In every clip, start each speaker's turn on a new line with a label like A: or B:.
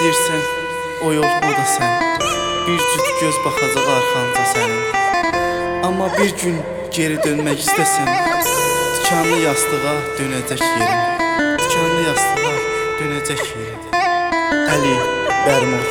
A: İstəyirsən, o yol, o da sən. Bir cüt göz baxacaq arxanca sənin. Amma bir gün geri dönmək istəsən, tikanlı yastığa dönəcək yerin. Tikanlı yastığa dönəcək yerin. Əli Bərmor.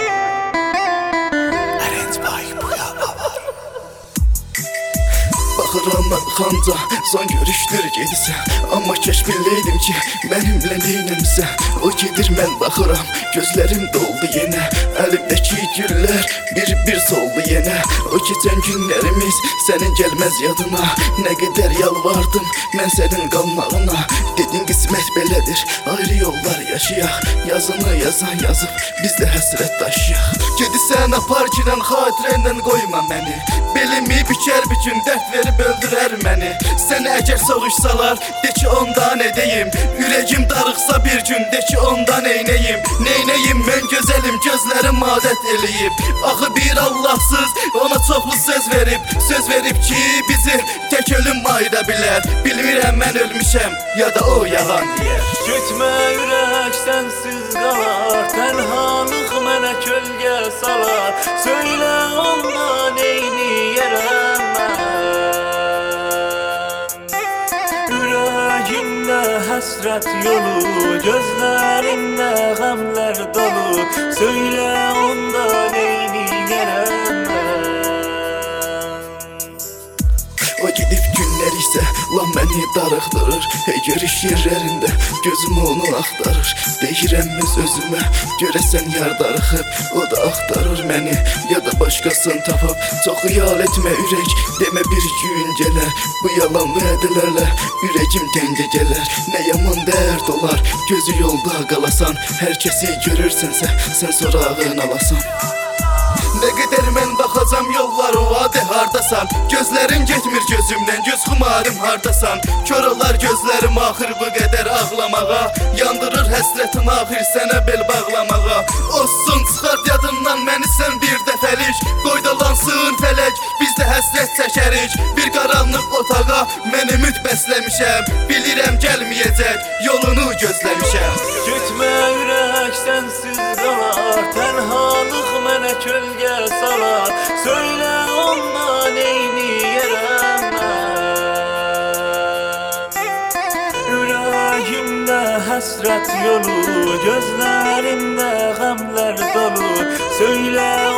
A: Baxıram arxanca, son görüşdür gedirsən. Amma kəş biləydim ki, mənimlə neynəmsən. O gedir, mən baxıram, gözlərim doldu yenə. Əlimdəki güllər bir soldu yenə. O keçən günlərimiz sənin gəlməz yadına. Nə qədər yalvardım mən sənin qalmağına. Dedin qismət belədir, ayrı yollar yaşayaq. Yazını yazan yazıb, biz də həsrət daşıyaq. Gedirsən apar girən xatirəndən qoyma məni. Belimi bükər bir gün dərd verib öldürər məni. Səni əgər soğuşsalar, de ki ondan edeyim. Ürəyim darıqsa bir gün, de ki ondan neynəyim. Neynəyim, mən gözəlim, gözlərim adət eləyib. Axı bir Allahsız ona çoxlu söz verib ki bizi tək ölüm ayıra bilər. Bilmirəm mən ölmüşəm, ya da o yalan deyər.
B: Götmə ürək sənsiz qalar, tənhalıq mənə kölgə salar. Söylə ondan neyniyərəm mən. Ürəyimdə həsrət yolu, gözlərimdə qəmlər dolu. Söylə ondan neyniyərəm mən.
A: O gidip günler ise lan beni darıqdırır. Görüş yerlərində gözüm onu axtarır. Deyirəmmiz özümə, görəsən yar darıxıb. O da axtarır məni, ya da başqasını tapıb. Çox xiyal etmə ürək, demə bir gün gələr. Bu yalan vədələrlə ürəyim dəngə gələr. Nə yaman dərd olar, gözü yolda qalasan. Hər kəsi görürsənsə, sən sorağın alasan. Nə qədər mən baxacam yollar o adə hardasan. Gözlərim getmir gözümdən, göz xumarım hardasan. Kör olar gözlərim axır bu qədər ağlamağa. Yandırır həsrətin axır sənə bel bağlamağa. Olsun çıxart yadından məni sən bir dəfəlik. Qoy dolansın fələk, biz də həsrət çəkərik. Bir qaranlıq otağa mən ümid bəsləmişəm. Bilirəm gəlməyəcək, yolunu gözləmişəm.
B: Götmə ürək sənsiz qalar, tənhalıq mənə kölgə salar. Söylə ondan neyniyərəm mən. Ürəyimdə həsrət yolu, gözlərimdə qəmlər dolu. Söylə